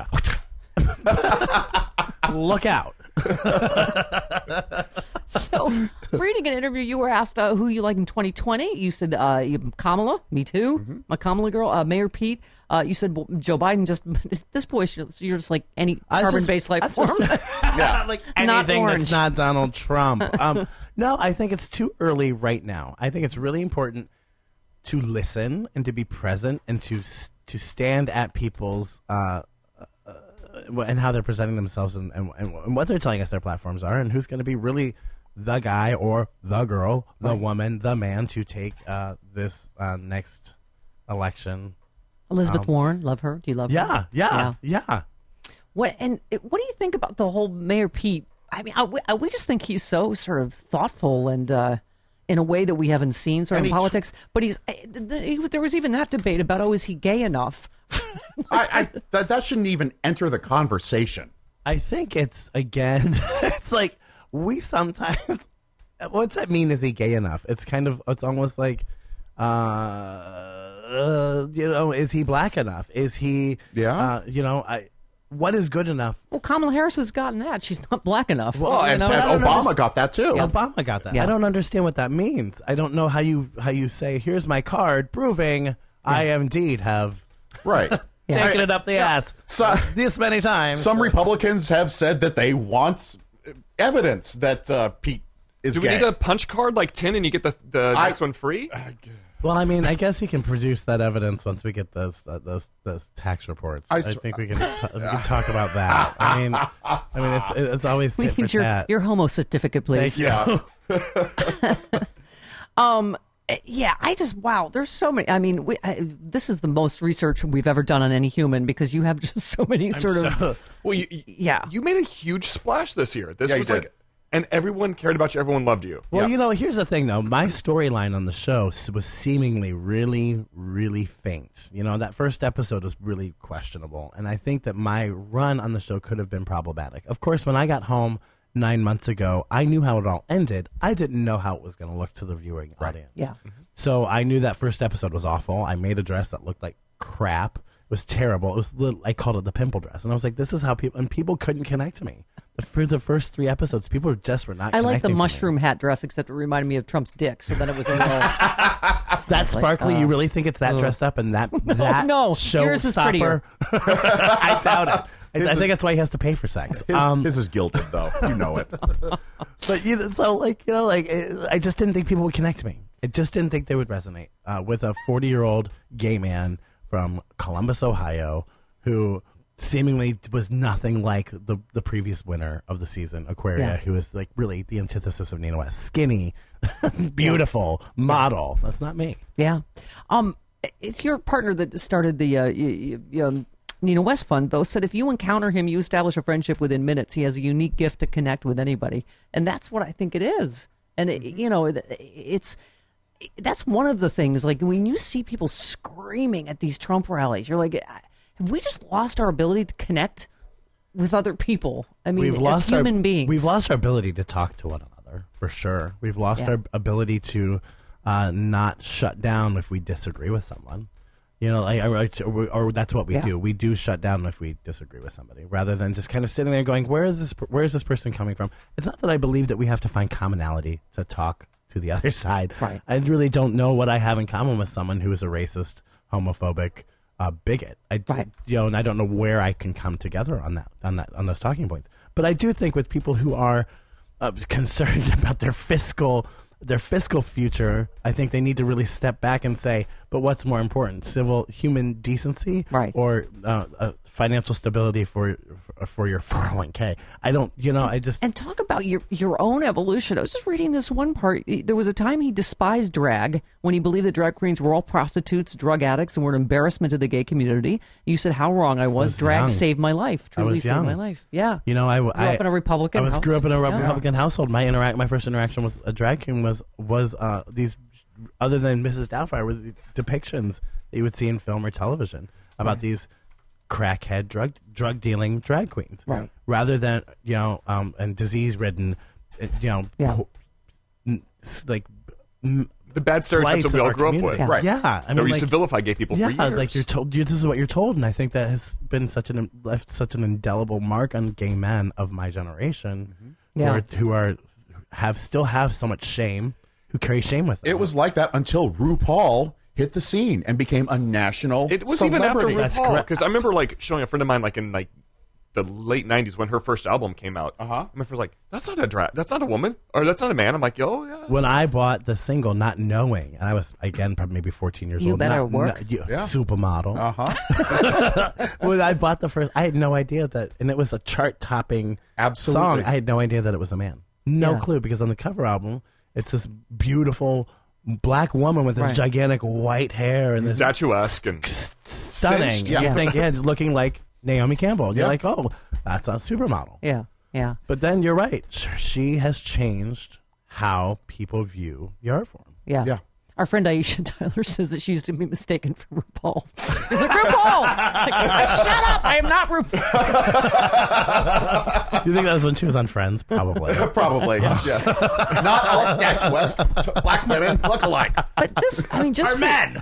Look out. So, reading an interview, you were asked uh, who you like in twenty twenty. You said uh, you- Kamala, me too, Mm-hmm. my Kamala girl. Uh, Mayor Pete, uh, you said well, Joe Biden. Just at this point, you're you're just like any I just- carbon-based life I form. just- yeah, like Not anything orange. that's not Donald Trump. Um, no, I think it's too early right now. I think it's really important to listen and to be present and to s- to stand at people's uh, uh, and how they're presenting themselves and, and, and what they're telling us their platforms are, and who's going to be really the guy or the girl, the Right. woman, the man to take uh, this uh, next election. Elizabeth Um, Warren, love her. Do you love Yeah, her? yeah, yeah. What and it- what do you think about the whole Mayor Pete? I mean, I, we, I, we just think he's so sort of thoughtful and uh, in a way that we haven't seen sort of And in he tr- politics. But he's uh, th- th- there was even that debate about, oh, is he gay enough? I, I that that shouldn't even enter the conversation. I think it's again. It's like we sometimes. What's that mean? Is he gay enough? It's kind of. It's almost like, uh, uh you know, is he black enough? Is he? Yeah. Uh, you know, I. What is good enough? Well, Kamala Harris has gotten that. She's not black enough. Well, you and, know? and I don't Obama understand- got that too. Obama got that. Yeah. I don't understand what that means. I don't know how you how you say, "Here's my card proving I indeed have Right. taken it up the ass So, this many times." some Republicans have said that they want evidence that uh, Pete is Do we gay. need a punch card like tin and you get the, the I- next one free? Well, I mean, I guess he can produce that evidence once we get those uh, those those tax reports. I I, s- think we can t- we can talk about that. I mean, I mean, it's it's always we tit for need your, tat. your homo certificate, please. Thank you. Yeah. Um, yeah, I just wow. There's so many. I mean, we, I, this is the most research we've ever done on any human because you have just so many sort of. Well, you, you- Yeah. you made a huge splash this year. This Yeah, you was did. like, and everyone cared about you. Everyone loved you. Well, Yeah. you know, here's the thing, though. My storyline on the show s- was seemingly really, really faint. You know, that first episode was really questionable, and I think that my run on the show could have been problematic. Of course, when I got home nine months ago, I knew how it all ended. I didn't know how it was going to look to the viewing audience. Yeah. So I knew that first episode was awful. I made a dress that looked like crap. It was terrible. It was little, I called it the pimple dress, and I was like, "This is how people." And people couldn't connect to me. For the first three episodes, people just were not. I like the connecting to me. mushroom hat dress, except it reminded me of Trump's dick. So then it was a little. That sparkly, uh, you really think it's that ugh. dressed up and that that no, show yours is prettier. I doubt it. I, His I is- think that's why he has to pay for sex. His, Um, his is gilded, though. You know it. but you know, so like you know, like it, I just didn't think people would connect to me. I just didn't think they would resonate uh, with a forty-year-old gay man from Columbus, Ohio, who seemingly was nothing like the the previous winner of the season, Aquaria, Yeah. who is like really the antithesis of Nina West, skinny, beautiful model. That's not me. Yeah. Um, it's your partner that started the uh, y- y- um, Nina West Fund, though, said if you encounter him, you establish a friendship within minutes. He has a unique gift to connect with anybody. And that's what I think it is. And, it, you know, it, it's that's one of the things. Like, when you see people screaming at these Trump rallies, you're like, have we just lost our ability to connect with other people? I mean, we've as lost human our, beings. We've lost our ability to talk to one another, for sure. We've lost Yeah. our ability to uh, not shut down if we disagree with someone. You know, like, or, or, or that's what we Yeah. do. We do shut down if we disagree with somebody, rather than just kind of sitting there going, "Where is this? Where is this person coming from?" It's not that I believe that we have to find commonality to talk to the other side. Right. I really don't know what I have in common with someone who is a racist, homophobic, uh, bigot. I, Right. you know, and I don't know where I can come together on that, on that, on those talking points. But I do think with people who are uh, concerned about their fiscal. their fiscal future, I think they need to really step back and say, but what's more important, civil human decency, right, or uh, uh, financial stability for for your four oh one k? I don't, you know, I just and talk about your your own evolution. I was just reading this one part. There was a time he despised drag when he believed that drag queens were all prostitutes, drug addicts, and were an embarrassment to the gay community. You said how wrong I was. I was drag young. saved my life. I Truly was saved young. my life. Yeah. You know, I grew up in a Republican I was house. grew up in a Yeah. Republican household. My interact, my first interaction with a drag queen was was uh, these, other than Missus Doubtfire, were the depictions that you would see in film or television about Right. these crackhead drug drug dealing drag queens, Right. rather than, you know, um, and disease ridden, you know, Yeah. po- n- s- like. m- The bad stereotypes blights that we of all our grew up community. with. Right. Yeah. I That mean, we used like- to vilify gay people yeah, for years. like you're told, you, this is what you're told, and I think that has been such an left such an indelible mark on gay men of my generation, Mm-hmm. who, Yeah. are, who are have still have so much shame, who carry shame with them. It was like that until RuPaul hit the scene and became a national It was celebrity. even after RuPaul, because I remember like showing a friend of mine like in like the late nineties when her first album came out. Uh huh. My friend was like, "That's not a dra- That's not a woman, or that's not a man." I'm like, "Oh yeah." When I bought the single, not knowing, and I was again probably maybe fourteen years You old. better not, work. not- you- Yeah. Supermodel. Uh huh. When I bought the first, I had no idea that, and it was a chart-topping Absolutely. song. I had no idea that it was a man. No Yeah. clue, because on the cover album, it's this beautiful black woman with this Right. gigantic white hair and this Statuesque and stunning. cinched. You Yeah. think, yeah, looking like Naomi Campbell. You're Yeah. like, oh, that's a supermodel. Yeah. Yeah. But then you're right. She has changed how people view the art form. Yeah. Yeah. Our friend Aisha Tyler says that she used to be mistaken for RuPaul. She's like, RuPaul! Like, shut up! I am not RuPaul. Do you think that was when she was on Friends? Probably. Probably. Yes. Not all statuesque t- black women look alike. But this, I mean, just Are men.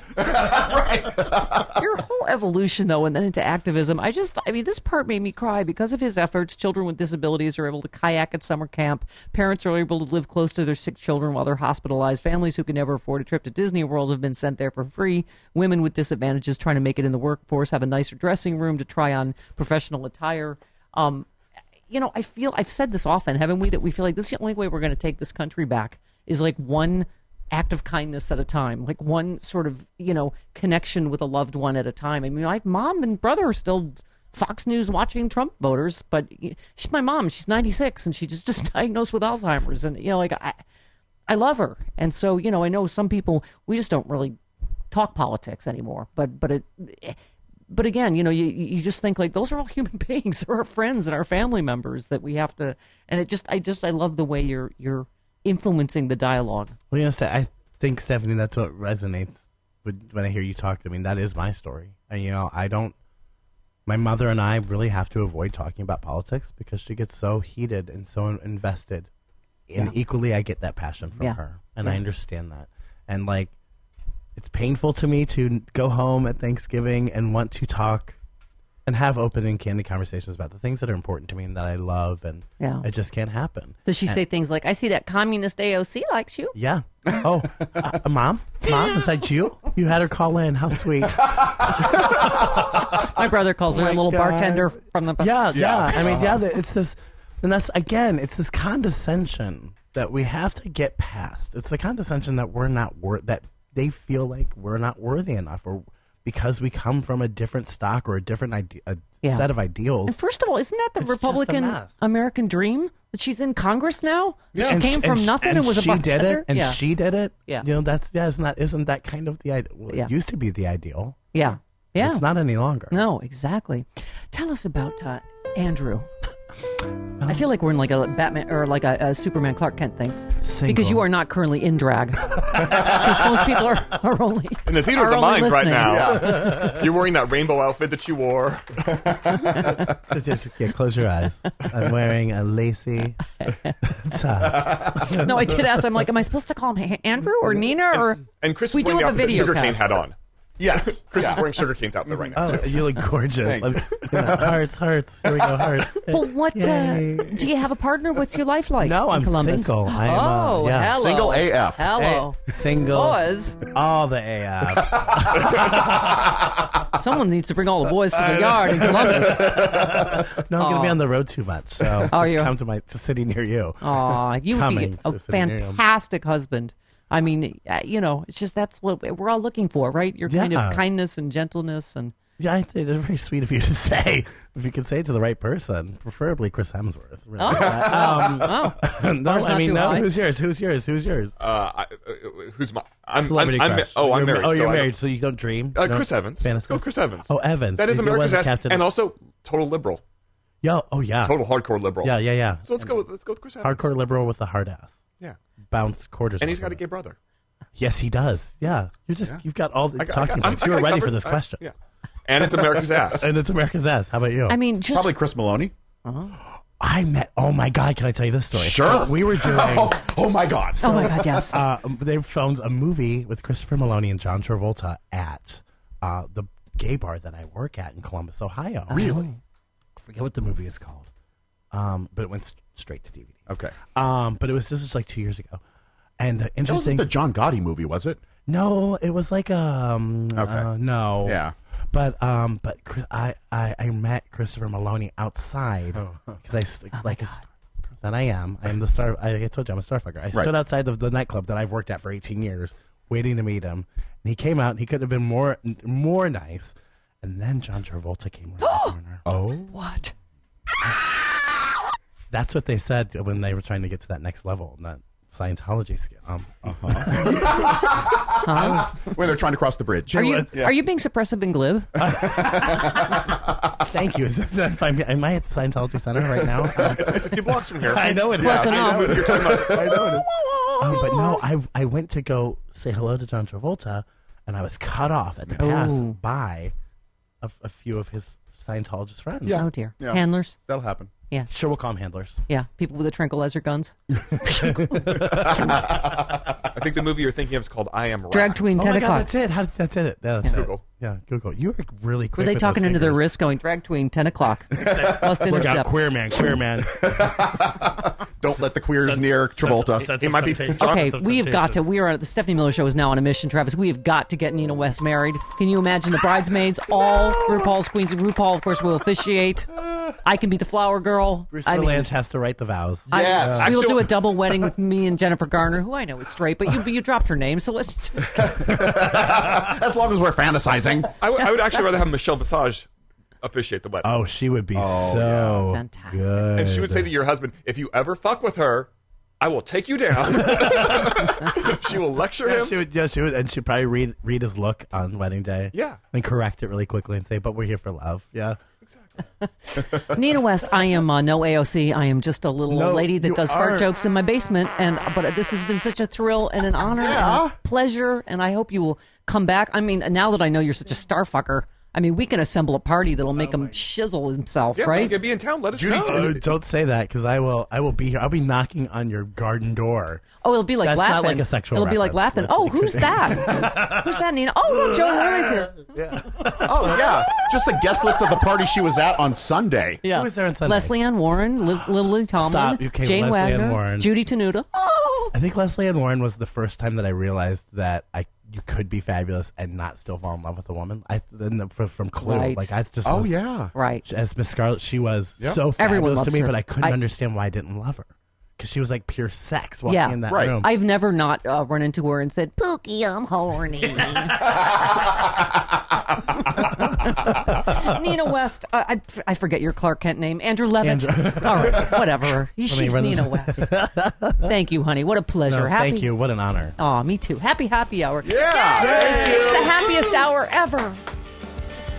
your whole evolution, though, and then into activism, I just, I mean, this part made me cry. Because of his efforts, children with disabilities are able to kayak at summer camp. Parents are able to live close to their sick children while they're hospitalized. Families who can never afford a trip to Disney World have been sent there for free. Women with disadvantages trying to make it in the workforce have a nicer dressing room to try on professional attire. Um, you know, I feel, I've said this often, haven't we, that we feel like this is the only way we're going to take this country back is like one act of kindness at a time, like one sort of, you know, connection with a loved one at a time. I mean, my mom and brother are still Fox News watching Trump voters, but she's my mom. She's ninety-six, and she just, just diagnosed with Alzheimer's. And, you know, like, I, I love her. And so, you know, I know some people, we just don't really talk politics anymore. But, but it... But again, you know, you you just think like those are all human beings. They're our friends and our family members that we have to. And it just, I just, I love the way you're you're influencing the dialogue. Well, you know, Ste- I think, Stephanie, that's what resonates with, when I hear you talk. I mean, that is my story. And, you know, I don't, my mother and I really have to avoid talking about politics because she gets so heated and so invested. And Yeah. equally, I get that passion from Yeah. her. And Yeah. I understand that. And, like, it's painful to me to go home at Thanksgiving and want to talk and have open and candid conversations about the things that are important to me and that I love. And Yeah. it just can't happen. Does she And- say things like, I see that communist A O C likes you? Yeah. Oh, uh, mom? Mom, is that you? You had her call in. How sweet. My brother calls her Oh a my little God. bartender from the... Yeah, yeah. Yeah. I mean, yeah, it's this, and that's, again, it's this condescension that we have to get past. It's the condescension that we're not wor- that they feel like we're not worthy enough, or because we come from a different stock or a different ide- a Yeah. set of ideals. And first of all, isn't that the It's just a Republican mess. American dream? That she's in Congress now? Yeah. She And came sh- from and sh- nothing and, and was a she bartender? did it, and yeah. she did it. Yeah. You know, that's, yeah, isn't that, isn't that kind of the ideal? Well, Yeah. it used to be the ideal. Yeah. Yeah. It's not any longer. No, exactly. Tell us about uh, Andrew. I feel like we're in like a Batman or like a, a Superman Clark Kent thing. Single. Because you are not currently in drag. Most people are, are only in the theater of the mind listening. right now. Yeah. You're wearing that rainbow outfit that you wore. Just, yeah, close your eyes. I'm wearing a lacy top. No, I did ask. I'm like, am I supposed to call him Andrew or Nina or? And Chris we is do wearing have the a outfit that video Sugarcane cast. had on. Yes. Chris yeah. is wearing Sugarcane's outfit right now. Oh, too. you look gorgeous. I'm, you know, hearts, hearts. Here we go, hearts. But what? Uh, do you have a partner? What's your life like? No, in I'm Columbus? single. I am, oh, uh, yeah. hello. Single A F. Hello. Hey, single. Boys. All the A F. Someone needs to bring all the boys to the yard in Columbus. No, I'm going to be Aw. on the road too much, so Are just you? come to my to city near you. Aw, you would Coming be to a the city near you. fantastic husband. I mean, uh, you know, it's just that's what we're all looking for, right? Your kind Yeah. of kindness and gentleness and. Yeah, I think it's very sweet of you to say. If you could say it to the right person, preferably Chris Hemsworth. Really. Oh. um, Oh. no, Bar's I not mean, too no. high. Who's yours? Who's yours? Who's yours? Uh, I, uh, who's my? I'm, Celebrity I'm, I'm, crush. oh, I'm You're- married. Oh, so you're I don't- married, so you don't dream. Uh, You don't Chris Evans. Fantasy? Go Chris Evans. Oh, Evans. That is It America's was a ass, Captain- and also total liberal. Yo, oh yeah, Total hardcore liberal. yeah, yeah, yeah. So let's go. With, let's go with Chris Evans. Hardcore liberal with a hard ass. Yeah. Bounce quarters. And he's off got a of gay it. brother. Yes, he does. Yeah, you're just Yeah. you've got all the I got- I talking got- points. I You got were ready covered. for this I- question. yeah. And it's America's ass. And it's America's ass. How about you? I mean, just Probably Chris Maloney. I met. Oh my God! Can I tell you this story? Sure. So we were doing. Oh, oh my God. oh my God, yes. uh, they filmed a movie with Christopher Maloney and John Travolta at uh, the gay bar that I work at in Columbus, Ohio. Really? I forget what the movie is called, um, but it went st- straight to D V D. Okay. Um, but it was this was like two years ago, and uh, It interesting. wasn't the John Gotti movie, was it? No, it was like um. Okay. Uh, no. Yeah. But um, but Chris- I, I I met Christopher Maloney outside because I st- like a, that I am I am the star. I, I told you I'm a starfucker. I Right. stood outside of the nightclub that I've worked at for eighteen years, waiting to meet him. And he came out. And he could have been more more nice. And then John Travolta came around the corner. Oh. What? That's what they said when they were trying to get to that next level, that Scientology scale. Um, When they're trying to cross the bridge. Are you Yeah. are you being suppressive and glib? Thank you. Is that, am I at the Scientology Center right now? Um, It's, it's a few blocks from here. I know it is. Close I enough. know what you're talking about. I know it is. Oh, but no, I I went to go say hello to John Travolta, and I was cut off at the pass Ooh. by a, a few of his Scientologist friends. Yeah. Oh dear. Yeah. Handlers. That'll happen. Yeah. Sure, we'll call them handlers. Yeah. People with the tranquilizer guns. I think the movie you're thinking of is called I Am Rock. Drag Queen Oh ten my God, o'clock. that's it. How, that's it. That's Yeah. it. Google. Yeah, Google. You were really quick. Were they with talking those into their fingers. wrist going, drag tween, ten o'clock? Must Look out, intercept. queer man, queer man. Don't let the queers near Travolta. He might be. Okay, we have got to. We are the Stephanie Miller Show is now on a mission, Travis. We have got to get Nina West married. Can you imagine the bridesmaids, all RuPaul's queens? And RuPaul, of course, will officiate. I can be the flower girl. Bruce I mean, Valanche has to write the vows. I- Yes. we will Actually- do a double wedding with me and Jennifer Garner, who I know is straight, but you you dropped her name, so let's just. As long as we're fantasizing. I, w- I would actually rather have Michelle Visage officiate the wedding. Oh, she would be Oh, so Fantastic. good. And she would say to your husband, if you ever fuck with her, I will take you down. She will lecture Yeah, him. she would. Yeah, she would, and she'd probably read read his look on wedding day. Yeah. and correct it really quickly and say, "But we're here for love." Yeah, Nina West, I am uh, no A O C. I am just a little No, old lady that you does fart aren't. jokes in my basement. And but this has been such a thrill and an honor and a pleasure. And I hope you will come back. I mean, now that I know you're such a starfucker, I mean, we can assemble a party that'll make him shizzle himself, Yeah, right? you could be in town. Let us Judy, know. Oh, don't say that because I will. I will be here. I'll be knocking on your garden door. Oh, it'll be like That's laughing. not like a sexual It'll be like reference. laughing. That's Oh, like- who's that? Who's that, Nina? Oh, look, Joe Roy's here. Oh, yeah. Just the guest list of the party she was at on Sunday. Yeah. Who was there on Sunday? Leslie Ann Warren, Liz- Lily Tomlin, Stop. You came Jane Leslie Ann Wagner, Warren. Judy Tenuta. Oh, I think Leslie Ann Warren was the first time that I realized that I you could be fabulous and not still fall in love with a woman. I then from, from Clue, Right. like I just Oh, was, yeah. right. as Miss Scarlet, she was Yep. so Everyone fabulous loves to me, her. but I couldn't I- understand why I didn't love her because she was like pure sex walking Yeah, in that right. room. I've never not uh, run into her and said, Pookie, I'm horny. Nina West. Uh, I, I forget your Clark Kent name. Andrew Levitt. Andrew- All right, whatever. me She's run Nina this- West. Thank you, honey. What a pleasure. No, happy, thank you. What an honor. Aw, me too. Happy happy hour. Yeah. It's the happiest hour ever.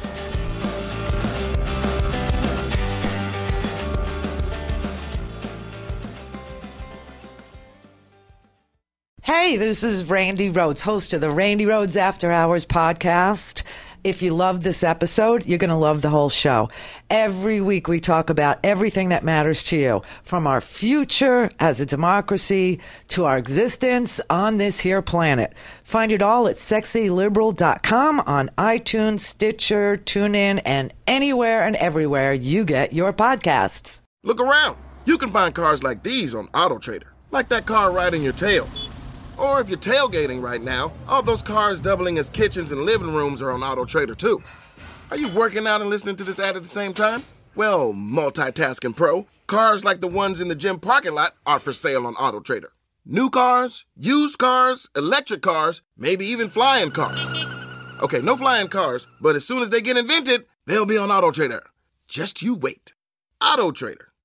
Hey, this is Randy Rhodes, host of the Randy Rhodes After Hours podcast. If you love this episode, you're going to love the whole show. Every week we talk about everything that matters to you, from our future as a democracy to our existence on this here planet. Find it all at sexy liberal dot com, on iTunes, Stitcher, TuneIn, and anywhere and everywhere you get your podcasts. Look around. You can find cars like these on AutoTrader, like that car riding your tail. Or if you're tailgating right now, all those cars doubling as kitchens and living rooms are on AutoTrader too. Are you working out and listening to this ad at the same time? Well, multitasking pro, cars like the ones in the gym parking lot are for sale on AutoTrader. New cars, used cars, electric cars, maybe even flying cars. Okay, no flying cars, but as soon as they get invented, they'll be on AutoTrader. Just you wait. AutoTrader.